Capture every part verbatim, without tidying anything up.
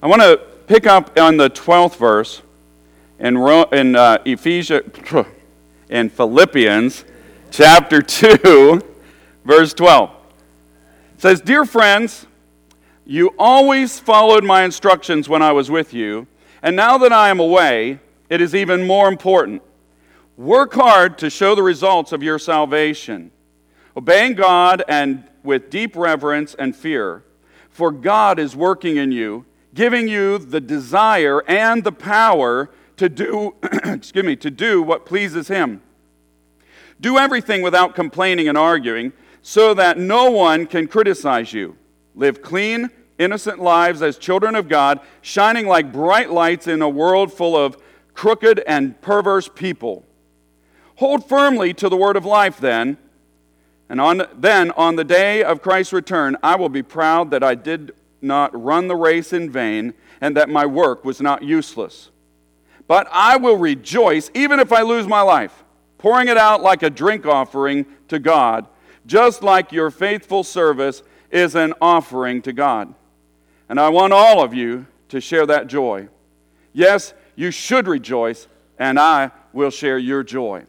I want to pick up on the twelfth verse in, Ro- in uh, Ephesians, in Philippians chapter two, verse twelve. It says, "Dear friends, you always followed my instructions when I was with you, and now that I am away, it is even more important. Work hard to show the results of your salvation, obeying God and with deep reverence and fear, for God is working in you, giving you the desire and the power to do, excuse me, to do what pleases Him. Do everything without complaining and arguing, so that no one can criticize you. Live clean, innocent lives as children of God, shining like bright lights in a world full of crooked and perverse people. Hold firmly to the word of life then, and on, then on the day of Christ's return, I will be proud that I did not run the race in vain, and that my work was not useless. But I will rejoice even if I lose my life, pouring it out like a drink offering to God, just like your faithful service is an offering to God. And I want all of you to share that joy. Yes, you should rejoice, and I will share your joy."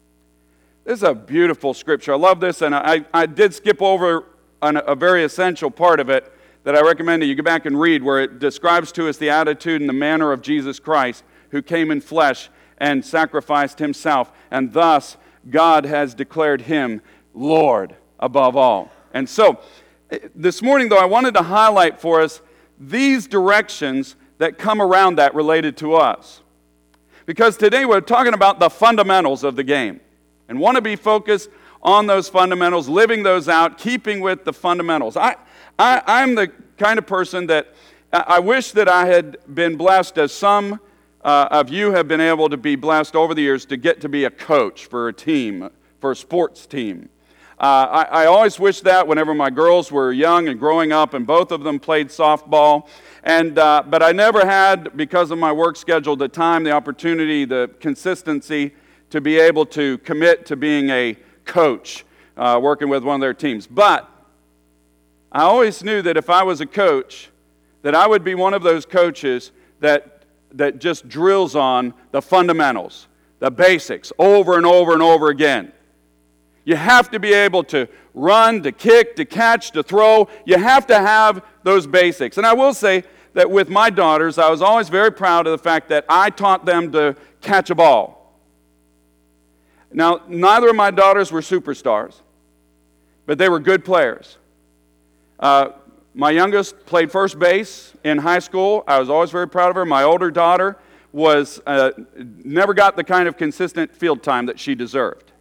This is a beautiful scripture. I love this, and I, I did skip over an, a very essential part of it that I recommend that you go back and read, where it describes to us the attitude and the manner of Jesus Christ, who came in flesh and sacrificed Himself, and thus God has declared Him Lord above all. And so, this morning, though, I wanted to highlight for us these directions that come around that related to us. Because today we're talking about the fundamentals of the game, and want to be focused on those fundamentals, living those out, keeping with the fundamentals. I, I, I'm the kind of person that I wish that I had been blessed, as some uh, of you have been able to be blessed over the years, to get to be a coach for a team, for a sports team. Uh, I, I always wish that whenever my girls were young and growing up, and both of them played softball. And uh, but I never had, because of my work schedule, the time, the opportunity, the consistency to be able to commit to being a coach, uh, working with one of their teams. But I always knew that if I was a coach, that I would be one of those coaches that that just drills on the fundamentals, the basics, over and over and over again. You have to be able to run, to kick, to catch, to throw. You have to have those basics. And I will say that with my daughters, I was always very proud of the fact that I taught them to catch a ball. Now, neither of my daughters were superstars, but they were good players. Uh, my youngest played first base in high school. I was always very proud of her. My older daughter was uh, never got the kind of consistent field time that she deserved.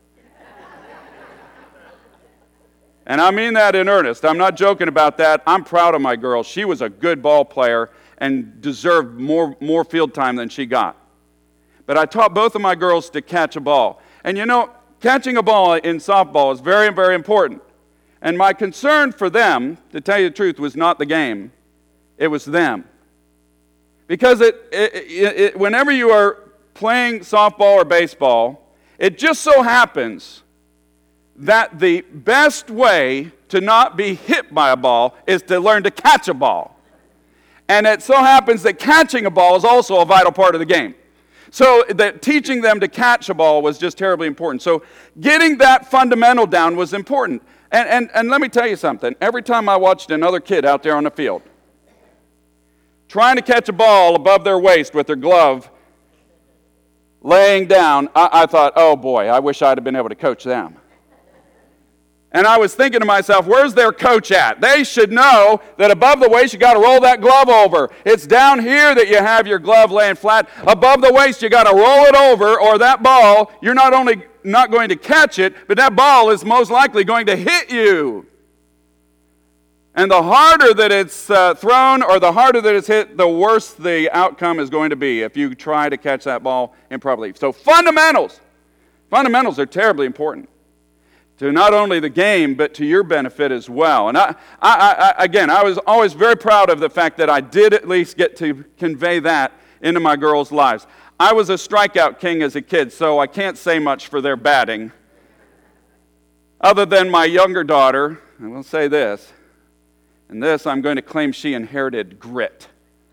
And I mean that in earnest. I'm not joking about that. I'm proud of my girl. She was a good ball player and deserved more, more field time than she got. But I taught both of my girls to catch a ball. And you know, catching a ball in softball is very, very important. And my concern for them, to tell you the truth, was not the game. It was them. Because it, it, it, it, whenever you are playing softball or baseball, it just so happens that the best way to not be hit by a ball is to learn to catch a ball. And it so happens that catching a ball is also a vital part of the game. So that teaching them to catch a ball was just terribly important. So getting that fundamental down was important. And, and, and let me tell you something. Every time I watched another kid out there on the field trying to catch a ball above their waist with their glove laying down, I, I thought, oh boy, I wish I'd have been able to coach them. And I was thinking to myself, where's their coach at? They should know that above the waist, you got to roll that glove over. It's down here that you have your glove laying flat. Above the waist, you got to roll it over, or that ball, you're not only not going to catch it, but that ball is most likely going to hit you. And the harder that it's uh, thrown, or the harder that it's hit, the worse the outcome is going to be if you try to catch that ball improperly. So fundamentals. Fundamentals are terribly important to not only the game, but to your benefit as well. And I, I, I, again, I was always very proud of the fact that I did at least get to convey that into my girls' lives. I was a strikeout king as a kid, so I can't say much for their batting. Other than my younger daughter, I will say this, and this I'm going to claim she inherited grit.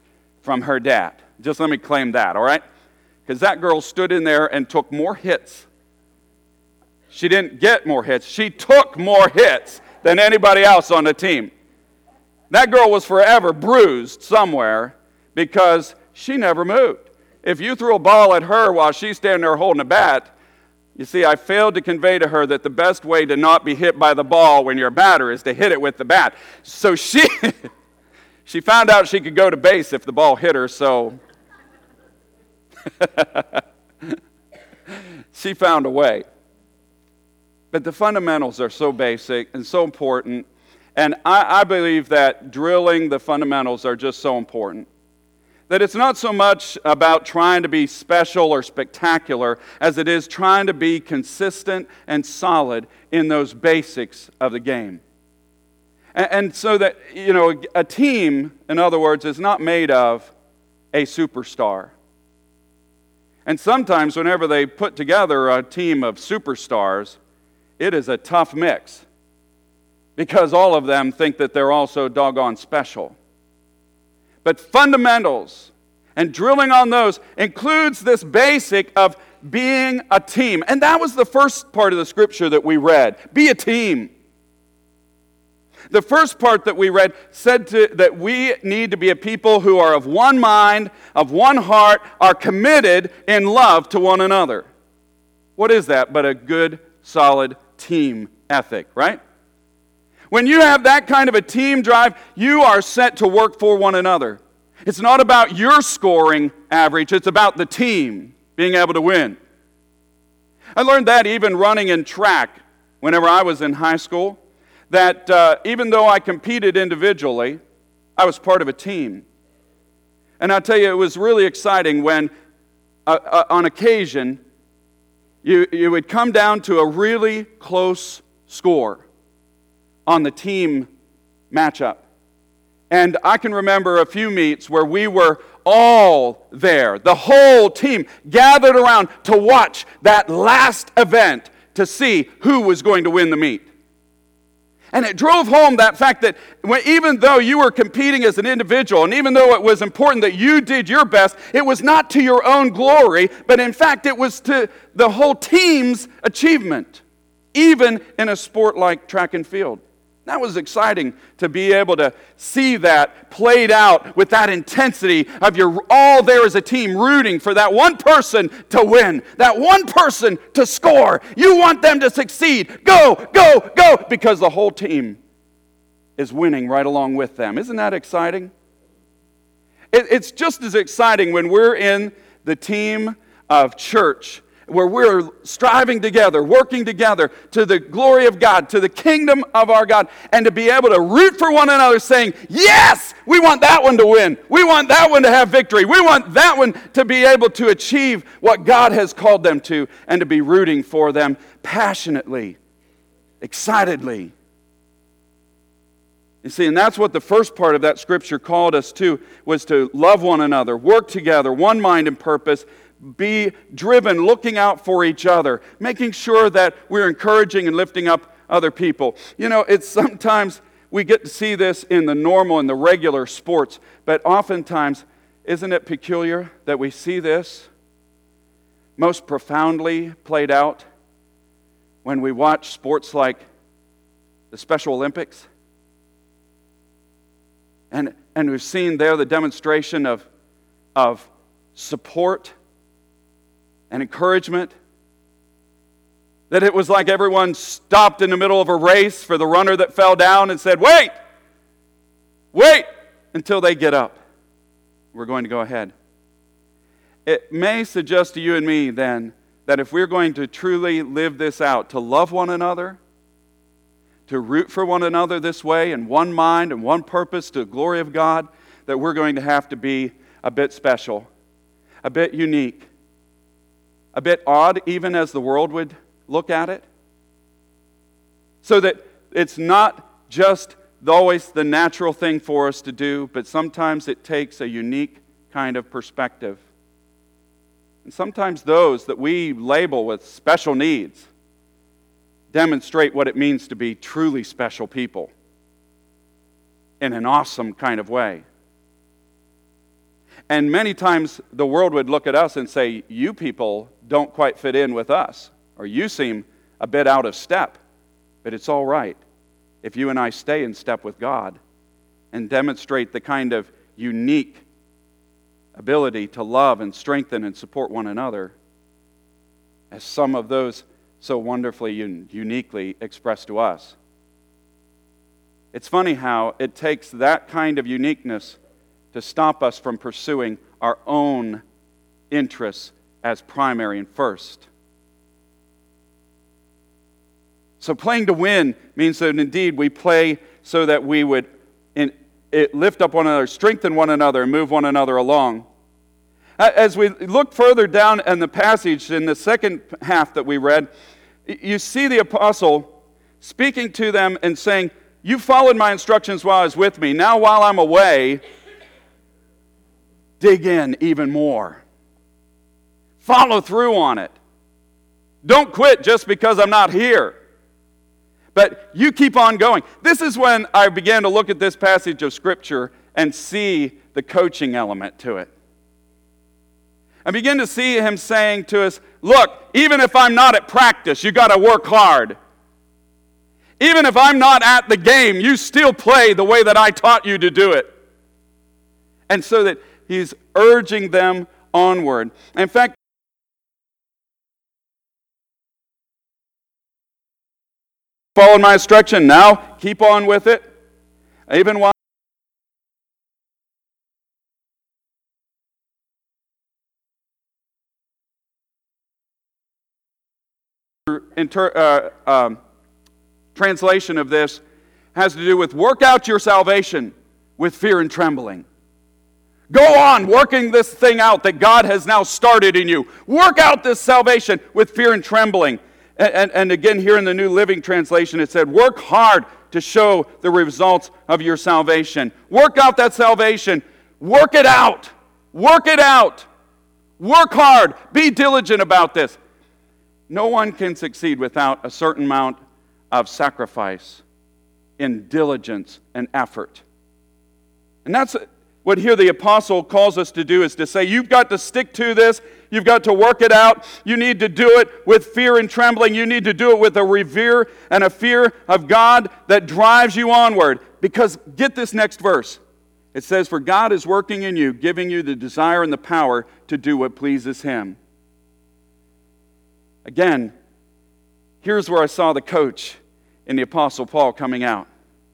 from her dad. Just let me claim that, all right? Because that girl stood in there and took more hits. She didn't get more hits. She took more hits than anybody else on the team. That girl was forever bruised somewhere because she never moved. If you threw a ball at her while she's standing there holding a bat, you see, I failed to convey to her that the best way to not be hit by the ball when you're a batter is to hit it with the bat. So she she found out she could go to base if the ball hit her, so she found a way. But the fundamentals are so basic and so important, and I, I believe that drilling the fundamentals are just so important. That it's not so much about trying to be special or spectacular as it is trying to be consistent and solid in those basics of the game. And, and so that, you know, a team, in other words, is not made of a superstar. And sometimes whenever they put together a team of superstars, it is a tough mix because all of them think that they're also doggone special. But fundamentals and drilling on those includes this basic of being a team. And that was the first part of the scripture that we read. Be a team. The first part that we read said to, that we need to be a people who are of one mind, of one heart, are committed in love to one another. What is that but a good, solid team ethic, right? When you have that kind of a team drive, you are set to work for one another. It's not about your scoring average, it's about the team being able to win. I learned that even running in track whenever I was in high school, that uh, even though I competed individually, I was part of a team. And I'll tell you, it was really exciting when, uh, uh, on occasion, you, you would come down to a really close score on the team matchup. And I can remember a few meets where we were all there, the whole team gathered around to watch that last event to see who was going to win the meet. And it drove home that fact that when, even though you were competing as an individual, and even though it was important that you did your best, it was not to your own glory, but in fact it was to the whole team's achievement, even in a sport like track and field. That was exciting to be able to see that played out with that intensity of you're all there as a team rooting for that one person to win, that one person to score. You want them to succeed. Go, go, go, because the whole team is winning right along with them. Isn't that exciting? It, it's just as exciting when we're in the team of church, where we're striving together, working together to the glory of God, to the kingdom of our God, and to be able to root for one another saying, yes, we want that one to win. We want that one to have victory. We want that one to be able to achieve what God has called them to, and to be rooting for them passionately, excitedly. You see, and that's what the first part of that scripture called us to, was to love one another, work together, one mind and purpose, be driven, looking out for each other, making sure that we're encouraging and lifting up other people. You know, it's sometimes we get to see this in the normal and the regular sports, but oftentimes, isn't it peculiar that we see this most profoundly played out when we watch sports like the Special Olympics? And, and we've seen there the demonstration of, of support and encouragement, that it was like everyone stopped in the middle of a race for the runner that fell down and said, wait, wait until they get up. We're going to go ahead. It may suggest to you and me then that if we're going to truly live this out, to love one another, to root for one another this way in one mind and one purpose to the glory of God, that we're going to have to be a bit special, a bit unique, a bit odd, even as the world would look at it. So that it's not just always the natural thing for us to do, but sometimes it takes a unique kind of perspective. And sometimes those that we label with special needs demonstrate what it means to be truly special people in an awesome kind of way. And many times the world would look at us and say, you people don't quite fit in with us, or you seem a bit out of step. But it's all right if you and I stay in step with God and demonstrate the kind of unique ability to love and strengthen and support one another as some of those so wonderfully and uniquely expressed to us. It's funny how it takes that kind of uniqueness to stop us from pursuing our own interests as primary and first. So playing to win means that indeed we play so that we would in, it lift up one another, strengthen one another, and move one another along. As we look further down in the passage, in the second half that we read, you see the apostle speaking to them and saying, you followed my instructions while I was with me. Now while I'm away, dig in even more. Follow through on it. Don't quit just because I'm not here. But you keep on going. This is when I began to look at this passage of Scripture and see the coaching element to it. I begin to see him saying to us, look, even if I'm not at practice, you got to work hard. Even if I'm not at the game, you still play the way that I taught you to do it. And so that he's urging them onward. In fact, follow my instruction, now keep on with it. Even while Inter, uh, um, translation of this has to do with work out your salvation with fear and trembling. Go on working this thing out that God has now started in you. Work out this salvation with fear and trembling. And, and, and again, here in the New Living Translation, it said, work hard to show the results of your salvation. Work out that salvation. Work it out. Work it out. Work hard. Be diligent about this. No one can succeed without a certain amount of sacrifice in diligence and effort. And that's what here the apostle calls us to do, is to say, you've got to stick to this. You've got to work it out. You need to do it with fear and trembling. You need to do it with a revere and a fear of God that drives you onward. Because get this next verse. It says, for God is working in you, giving you the desire and the power to do what pleases Him. Again, here's where I saw the coach in the Apostle Paul coming out.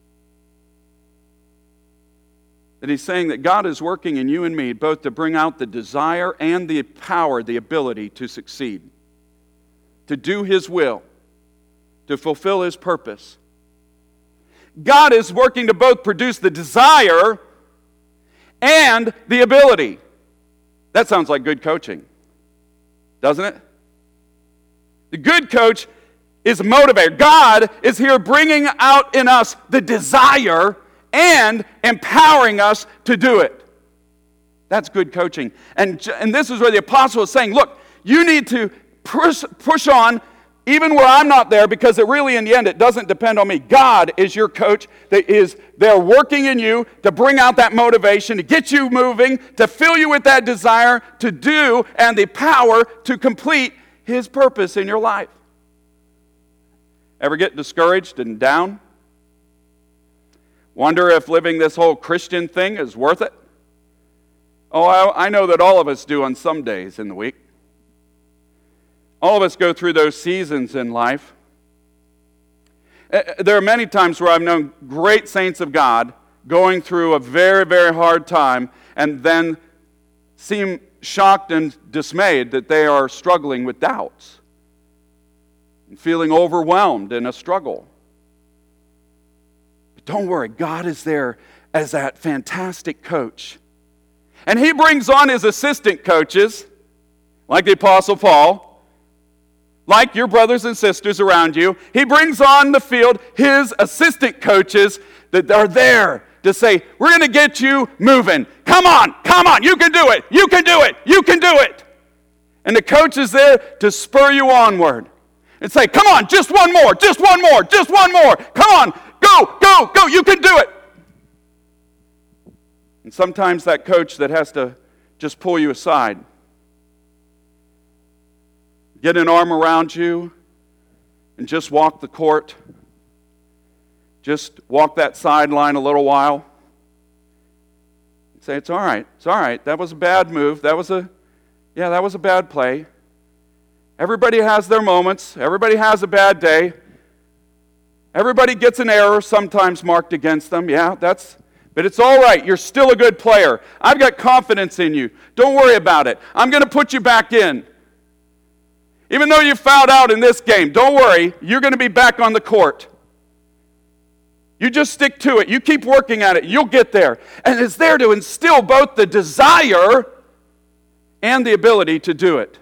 That he's saying that God is working in you and me both to bring out the desire and the power, the ability to succeed, to do His will, to fulfill His purpose. God is working to both produce the desire and the ability. That sounds like good coaching, doesn't it? The good coach is a motivator. God is here bringing out in us the desire and empowering us to do it. That's good coaching. And, and this is where the apostle is saying, look, you need to push, push on even where I'm not there, because it really, in the end, it doesn't depend on me. God is your coach that is there working in you to bring out that motivation, to get you moving, to fill you with that desire to do and the power to complete His purpose in your life. Ever get discouraged and down? Wonder if living this whole Christian thing is worth it? Oh, I, I know that all of us do on some days in the week. All of us go through those seasons in life. There are many times where I've known great saints of God going through a very, very hard time and then seem shocked and dismayed that they are struggling with doubts and feeling overwhelmed in a struggle. But don't worry, God is there as that fantastic coach. And He brings on His assistant coaches, like the Apostle Paul, like your brothers and sisters around you. He brings on the field His assistant coaches that are there to say, we're going to get you moving. Come on, come on, you can do it, you can do it, you can do it. And the coach is there to spur you onward and say, come on, just one more, just one more, just one more. Come on, go, go, go, you can do it. And sometimes that coach that has to just pull you aside. Get an arm around you and just walk the court. Just walk that sideline a little while. Say, it's all right. It's all right. That was a bad move. That was a, yeah, that was a bad play. Everybody has their moments. Everybody has a bad day. Everybody gets an error sometimes marked against them. Yeah, that's, but it's all right. You're still a good player. I've got confidence in you. Don't worry about it. I'm going to put you back in. Even though you fouled out in this game, don't worry. You're going to be back on the court. You just stick to it. You keep working at it. You'll get there. And it's there to instill both the desire and the ability to do it.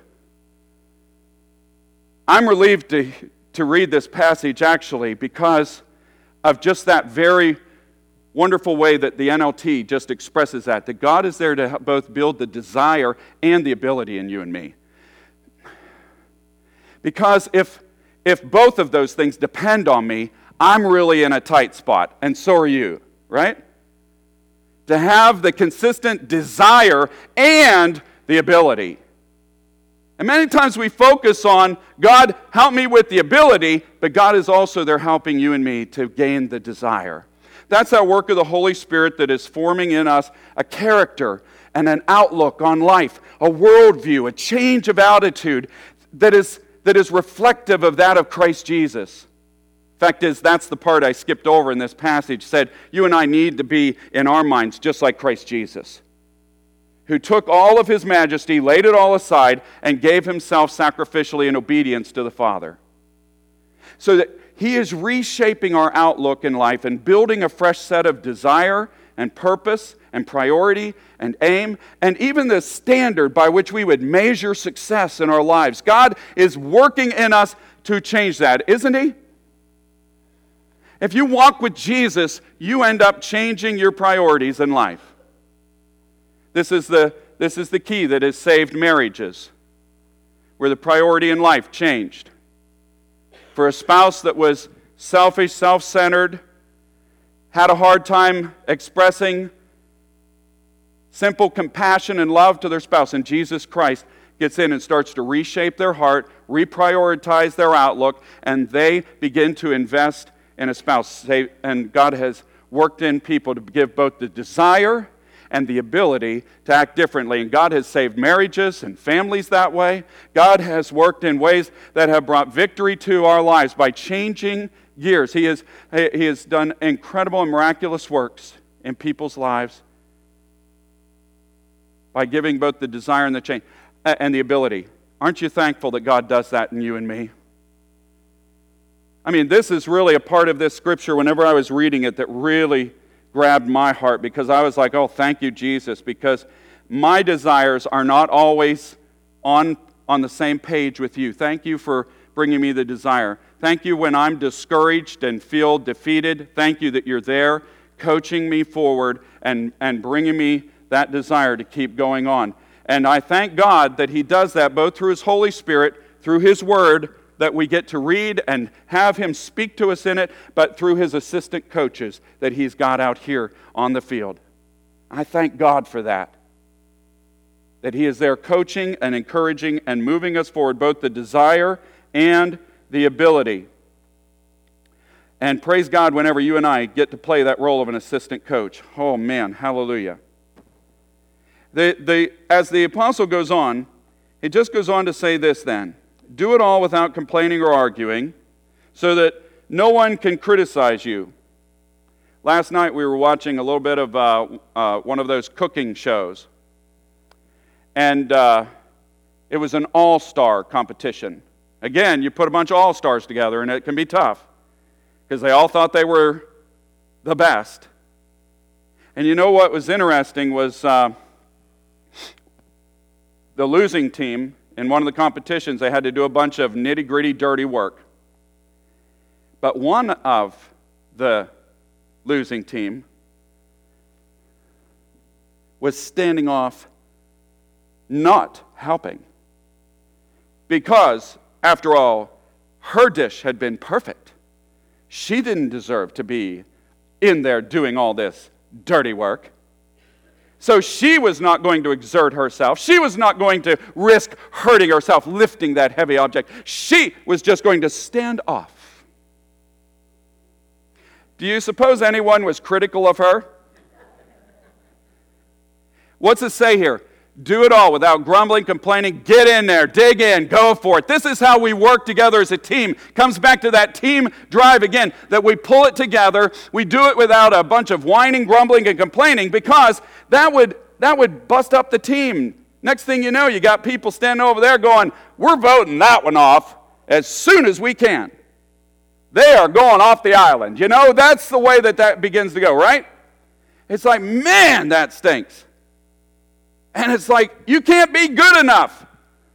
I'm relieved to, to read this passage actually because of just that very wonderful way that the N L T just expresses that. That God is there to both build the desire and the ability in you and me. Because if, if both of those things depend on me, I'm really in a tight spot, and so are you, right? To have the consistent desire and the ability. And many times we focus on, God, help me with the ability, but God is also there helping you and me to gain the desire. That's that work of the Holy Spirit that is forming in us a character and an outlook on life, a worldview, a change of attitude that is, that is reflective of that of Christ Jesus. Fact is, that's the part I skipped over in this passage. Said, you and I need to be in our minds just like Christ Jesus, who took all of his majesty, laid it all aside, and gave himself sacrificially in obedience to the Father. So that he is reshaping our outlook in life and building a fresh set of desire and purpose and priority and aim, and even the standard by which we would measure success in our lives. God is working in us to change that, isn't he? If you walk with Jesus, you end up changing your priorities in life. This is the, this is the key that has saved marriages, where the priority in life changed. For a spouse that was selfish, self-centered, had a hard time expressing simple compassion and love to their spouse, and Jesus Christ gets in and starts to reshape their heart, reprioritize their outlook, and they begin to invest in a spouse. And God has worked in people to give both the desire and the ability to act differently. And God has saved marriages and families that way. God has worked in ways that have brought victory to our lives by changing gears. He has, he has done incredible and miraculous works in people's lives by giving both the desire and the change and the ability. Aren't you thankful that God does that in you and me? I mean, this is really a part of this scripture whenever I was reading it that really grabbed my heart, because I was like, oh, thank you, Jesus, because my desires are not always on, on the same page with you. Thank you for bringing me the desire. Thank you when I'm discouraged and feel defeated. Thank you that you're there coaching me forward and, and bringing me that desire to keep going on. And I thank God that he does that both through his Holy Spirit, through his word, that we get to read and have him speak to us in it, but through his assistant coaches that he's got out here on the field. I thank God for that. That he is there coaching and encouraging and moving us forward, both the desire and the ability. And praise God whenever you and I get to play that role of an assistant coach. Oh man, hallelujah. The, the, as the apostle goes on, it just goes on to say this then. Do it all without complaining or arguing, so that no one can criticize you. Last night we were watching a little bit of uh, uh, one of those cooking shows. And uh, it was an all-star competition. Again, you put a bunch of all-stars together and it can be tough, because they all thought they were the best. And you know what was interesting was uh, the losing team. In one of the competitions, they had to do a bunch of nitty-gritty, dirty work. But one of the losing team was standing off, not helping. Because, after all, her dish had been perfect. She didn't deserve to be in there doing all this dirty work. So she was not going to exert herself. She was not going to risk hurting herself lifting that heavy object. She was just going to stand off. Do you suppose anyone was critical of her? What's it say here? Do it all without grumbling, complaining. Get in there, dig in, go for it. This is how we work together as a team. Comes back to that team drive again, that we pull it together. We do it without a bunch of whining, grumbling, and complaining, because that would that would bust up the team. Next thing you know, you got people standing over there going, we're voting that one off as soon as we can. They are going off the island. You know, that's the way that that begins to go, right? It's like, man, that stinks. And it's like, you can't be good enough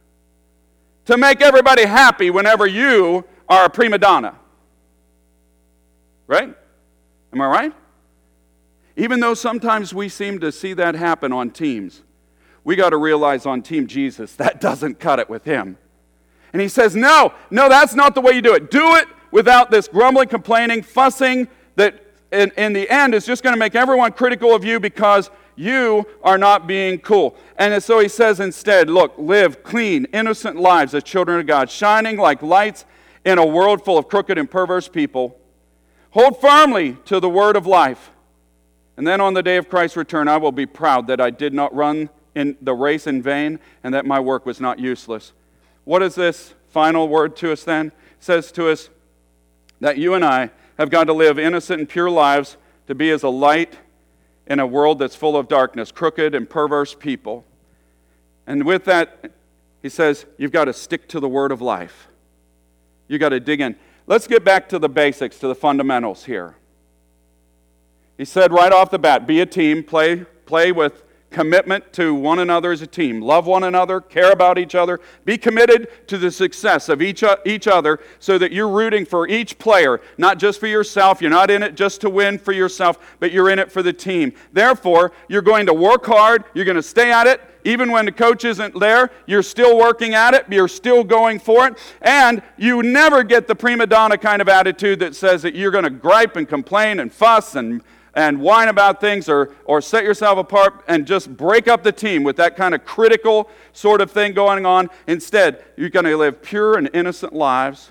to make everybody happy whenever you are a prima donna. Right? Am I right? Even though sometimes we seem to see that happen on teams, we got to realize on Team Jesus, that doesn't cut it with him. And he says, no, no, that's not the way you do it. Do it without this grumbling, complaining, fussing, that in, in the end is just going to make everyone critical of you because you are not being cool. And so he says instead, look, live clean, innocent lives as children of God, shining like lights in a world full of crooked and perverse people. Hold firmly to the word of life. And then on the day of Christ's return, I will be proud that I did not run in the race in vain and that my work was not useless. What is this final word to us then? It says to us that you and I have got to live innocent and pure lives to be as a light in a world that's full of darkness, crooked and perverse people. And with that, he says, you've got to stick to the word of life. You've got to dig in. Let's get back to the basics, to the fundamentals here. He said right off the bat, be a team, play, play with commitment to one another as a team. Love one another, care about each other, be committed to the success of each, each other so that you're rooting for each player, not just for yourself. You're not in it just to win for yourself, but you're in it for the team. Therefore, you're going to work hard, you're going to stay at it. Even when the coach isn't there, you're still working at it, you're still going for it, and you never get the prima donna kind of attitude that says that you're going to gripe and complain and fuss and and whine about things or, or set yourself apart and just break up the team with that kind of critical sort of thing going on. Instead, you're going to live pure and innocent lives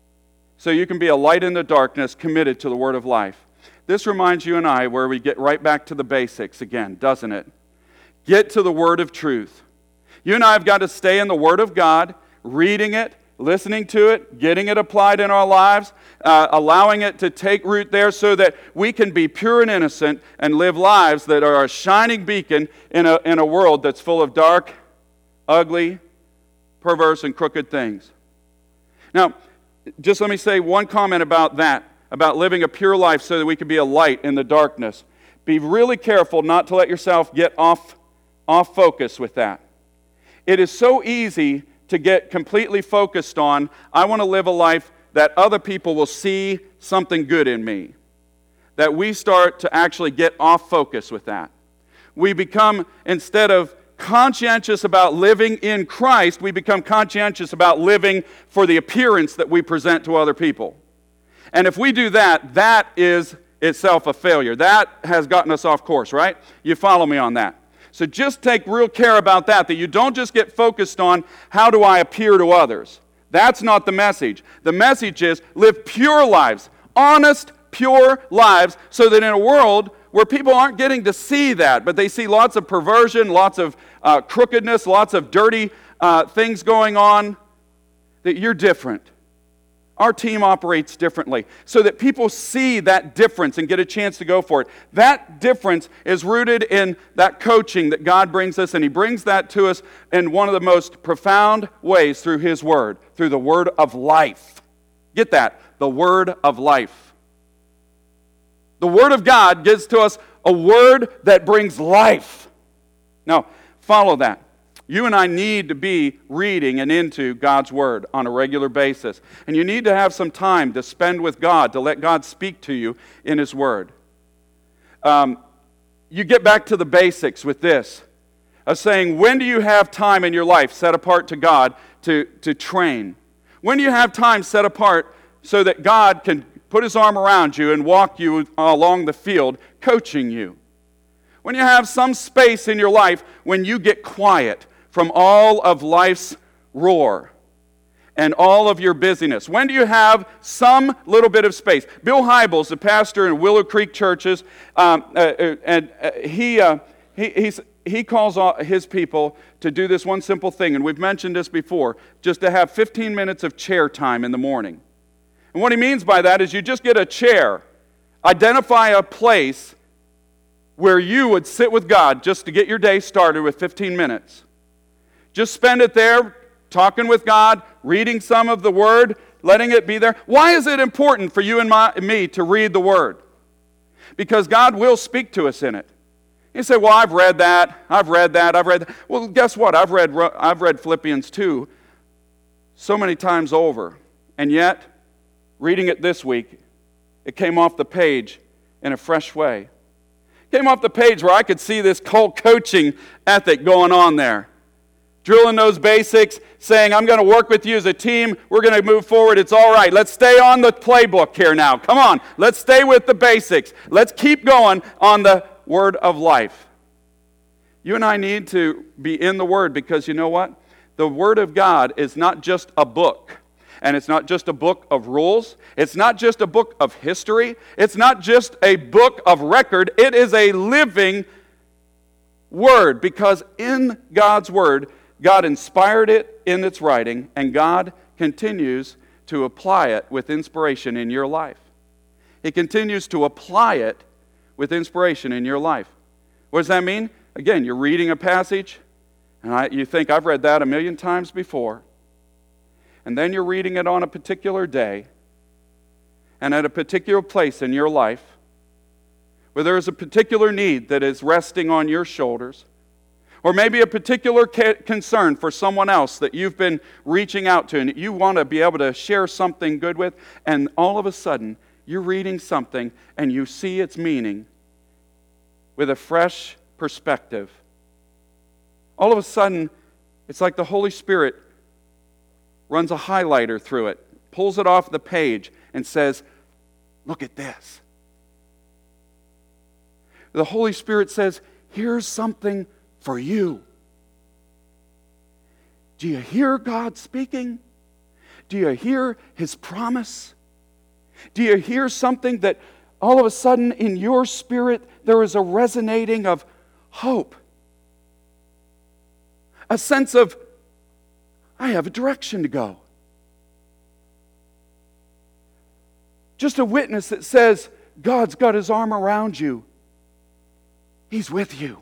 so you can be a light in the darkness committed to the word of life. This reminds you and I where we get right back to the basics again, doesn't it? Get to the word of truth. You and I have got to stay in the word of God, reading it, listening to it, getting it applied in our lives, uh, allowing it to take root there so that we can be pure and innocent and live lives that are a shining beacon in a, in a world that's full of dark, ugly, perverse, and crooked things. Now, just let me say one comment about that, about living a pure life so that we can be a light in the darkness. Be really careful not to let yourself get off, off focus with that. It is so easy to get completely focused on, I want to live a life that other people will see something good in me. That we start to actually get off focus with that. We become, instead of conscientious about living in Christ, we become conscientious about living for the appearance that we present to other people. And if we do that, that is itself a failure. That has gotten us off course, right? You follow me on that. So just take real care about that, that you don't just get focused on how do I appear to others. That's not the message. The message is live pure lives, honest, pure lives, so that in a world where people aren't getting to see that, but they see lots of perversion, lots of uh, crookedness, lots of dirty uh, things going on, that you're different. Our team operates differently so that people see that difference and get a chance to go for it. That difference is rooted in that coaching that God brings us, and He brings that to us in one of the most profound ways through His Word, through the Word of life. Get that? The Word of life. The Word of God gives to us a Word that brings life. Now, follow that. You and I need to be reading and into God's Word on a regular basis. And you need to have some time to spend with God, to let God speak to you in His Word. Um, you get back to the basics with this, of saying, when do you have time in your life set apart to God to, to train? When do you have time set apart so that God can put His arm around you and walk you along the field, coaching you? When you have some space in your life when you get quiet from all of life's roar and all of your busyness. When do you have some little bit of space? Bill Hybels, the pastor in Willow Creek Churches, um, uh, uh, and uh, he, uh, he, he's, he calls his people to do this one simple thing, and we've mentioned this before, just to have fifteen minutes of chair time in the morning. And what he means by that is you just get a chair, identify a place where you would sit with God just to get your day started with fifteen minutes. Just spend it there, talking with God, reading some of the Word, letting it be there. Why is it important for you and my, me to read the Word? Because God will speak to us in it. You say, well, I've read that, I've read that, I've read that. Well, guess what? I've read, I've read Philippians two so many times over. And yet, reading it this week, it came off the page in a fresh way. It came off the page where I could see this whole coaching ethic going on there. Drilling those basics, saying, I'm going to work with you as a team. We're going to move forward. It's all right. Let's stay on the playbook here now. Come on. Let's stay with the basics. Let's keep going on the Word of life. You and I need to be in the Word because you know what? The Word of God is not just a book. And it's not just a book of rules. It's not just a book of history. It's not just a book of record. It is a living Word because in God's Word, God inspired it in its writing, and God continues to apply it with inspiration in your life. He continues to apply it with inspiration in your life. What does that mean? Again, you're reading a passage, and I, you think, I've read that a million times before. And then you're reading it on a particular day, and at a particular place in your life, where there is a particular need that is resting on your shoulders, or maybe a particular concern for someone else that you've been reaching out to and you want to be able to share something good with, and all of a sudden you're reading something and you see its meaning with a fresh perspective. All of a sudden, it's like the Holy Spirit runs a highlighter through it, pulls it off the page, and says, look at this. The Holy Spirit says, here's something for you. Do you hear God speaking? Do you hear His promise? Do you hear something that all of a sudden in your spirit there is a resonating of hope? A sense of, I have a direction to go. Just a witness that says, God's got His arm around you. He's with you.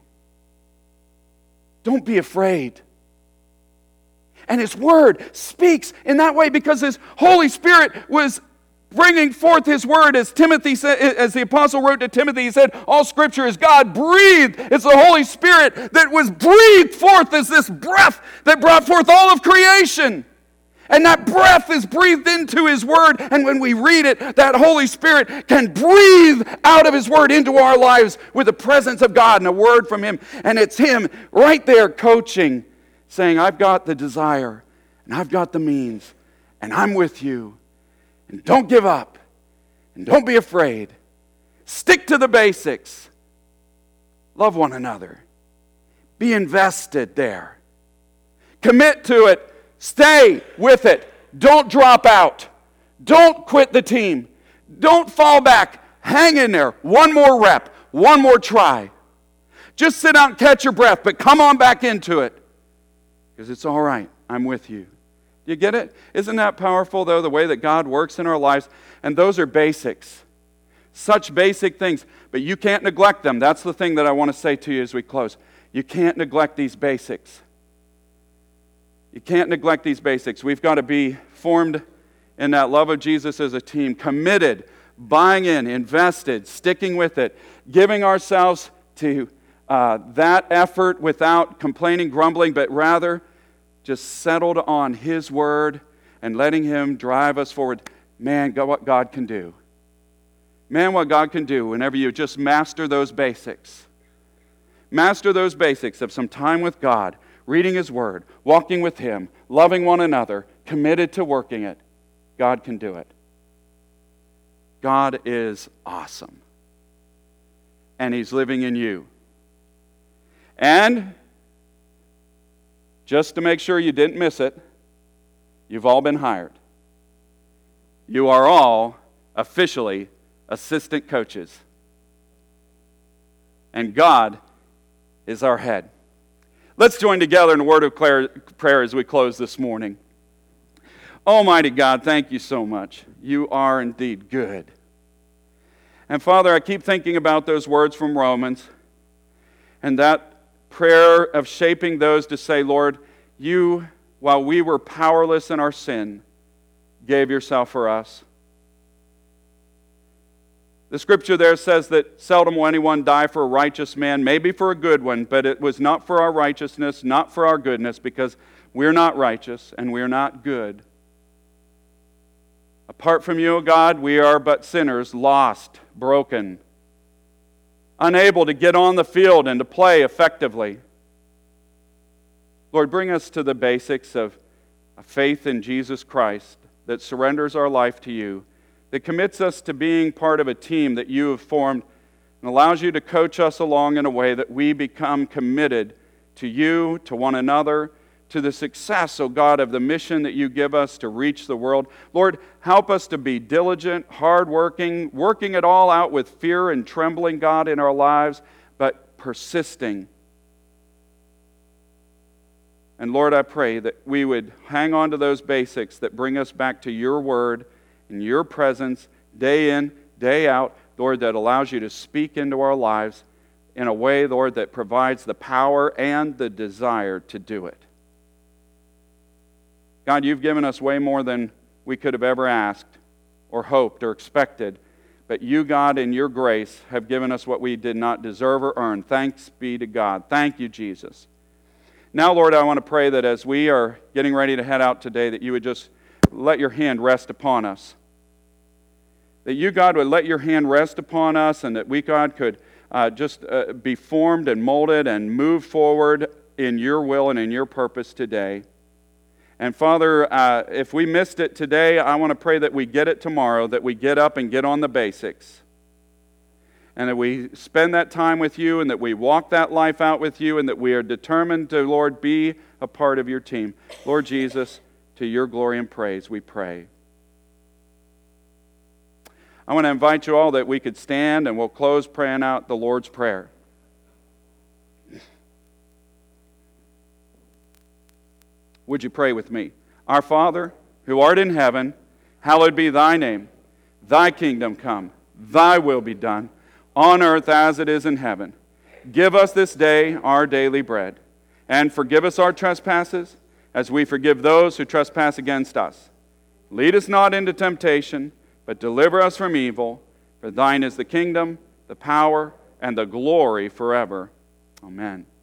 Don't be afraid. And His Word speaks in that way because His Holy Spirit was bringing forth His Word. As Timothy said, as the apostle wrote to Timothy, he said, all Scripture is God breathed. It's the Holy Spirit that was breathed forth as this breath that brought forth all of creation. And that breath is breathed into His Word. And when we read it, that Holy Spirit can breathe out of His Word into our lives with the presence of God and a word from Him. And it's Him right there coaching, saying, I've got the desire, and I've got the means, and I'm with you. And don't give up, and don't be afraid. Stick to the basics. Love one another. Be invested there. Commit to it. Stay with it. Don't drop out. Don't quit the team. Don't fall back. Hang in there. One more rep. One more try. Just sit out and catch your breath, but come on back into it. Because it's all right. I'm with you. Do you get it? Isn't that powerful, though, the way that God works in our lives? And those are basics. Such basic things. But you can't neglect them. That's the thing that I want to say to you as we close. You can't neglect these basics. You can't neglect these basics. We've got to be formed in that love of Jesus as a team, committed, buying in, invested, sticking with it, giving ourselves to uh, that effort without complaining, grumbling, but rather just settled on His Word and letting Him drive us forward. Man, God, what God can do. Man, what God can do whenever you just master those basics. Master those basics of some time with God, reading His Word, walking with Him, loving one another, committed to working it. God can do it. God is awesome. And He's living in you. And just to make sure you didn't miss it, you've all been hired. You are all officially assistant coaches. And God is our head. Let's join together in a word of prayer as we close this morning. Almighty God, thank you so much. You are indeed good. And Father, I keep thinking about those words from Romans and that prayer of shaping those to say, Lord, you, while we were powerless in our sin, gave yourself for us. The scripture there says that seldom will anyone die for a righteous man, maybe for a good one, but it was not for our righteousness, not for our goodness, because we're not righteous and we're not good. Apart from you, O God, we are but sinners, lost, broken, unable to get on the field and to play effectively. Lord, bring us to the basics of a faith in Jesus Christ that surrenders our life to you, that commits us to being part of a team that you have formed and allows you to coach us along in a way that we become committed to you, to one another, to the success, O God, of the mission that you give us to reach the world. Lord, help us to be diligent, hardworking, working it all out with fear and trembling, God, in our lives, but persisting. And Lord, I pray that we would hang on to those basics that bring us back to your word and your presence day in, day out, Lord, that allows you to speak into our lives in a way, Lord, that provides the power and the desire to do it. God, you've given us way more than we could have ever asked or hoped or expected. But you, God, in your grace, have given us what we did not deserve or earn. Thanks be to God. Thank you, Jesus. Now, Lord, I want to pray that as we are getting ready to head out today, that you would just let your hand rest upon us. That you, God, would let your hand rest upon us and that we, God, could uh, just uh, be formed and molded and move forward in your will and in your purpose today. And Father, uh, if we missed it today, I want to pray that we get it tomorrow, that we get up and get on the basics. And that we spend that time with you and that we walk that life out with you and that we are determined to, Lord, be a part of your team. Lord Jesus, to your glory and praise, we pray. I want to invite you all that we could stand and we'll close praying out the Lord's Prayer. Would you pray with me? Our Father, who art in heaven, hallowed be thy name. Thy kingdom come, thy will be done, on earth as it is in heaven. Give us this day our daily bread, and forgive us our trespasses, as we forgive those who trespass against us. Lead us not into temptation, but deliver us from evil. For thine is the kingdom, the power, and the glory forever. Amen.